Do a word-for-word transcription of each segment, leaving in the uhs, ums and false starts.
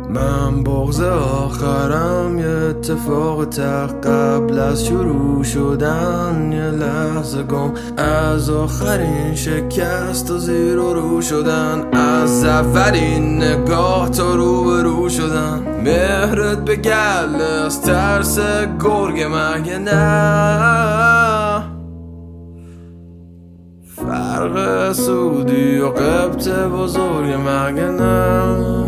من بغض آخرم یه اتفاق تق قبل از شروع شدن، یه لحظه گم از آخرین شکست و زیر و رو شدن، از اولین نگاه تا رو به رو شدن. مهرت به گله از ترس گرگ مگه نه؟ فرق سودی و قبط بزرگ مگه نه؟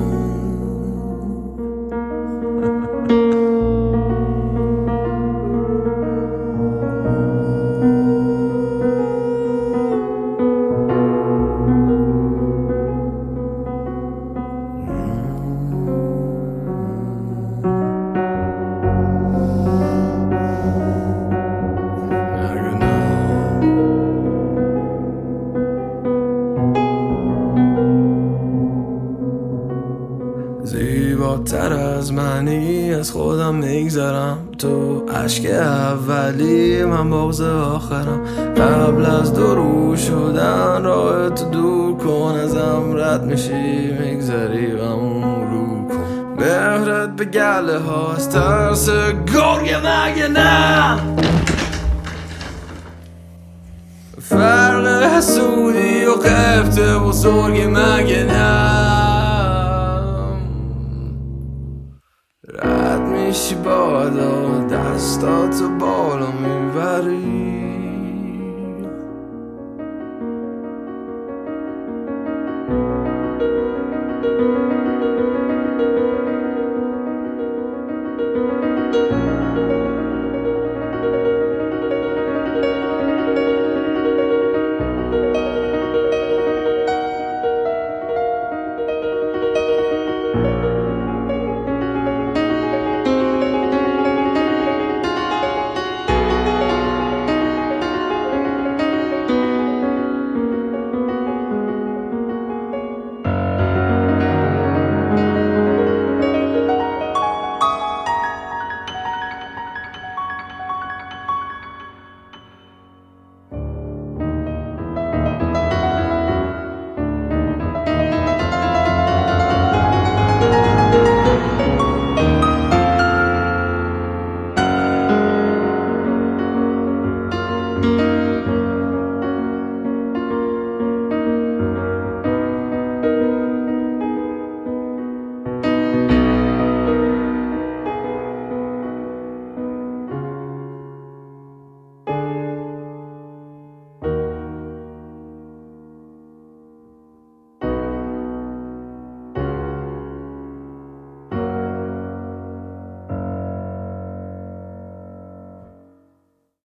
زیباتر از منی از خودم میگذرم، تو عشق اولی من بغض آخرم. قبل از درو شدن راهت دور کن، ازم رد میشی میگذری و اون رو کن. مهرت به گله ها از ترس گرگ مگه نه؟ فرق حسودی و قبط بزرگ مگه نه؟ رد میشی بادا دستاتو بالا می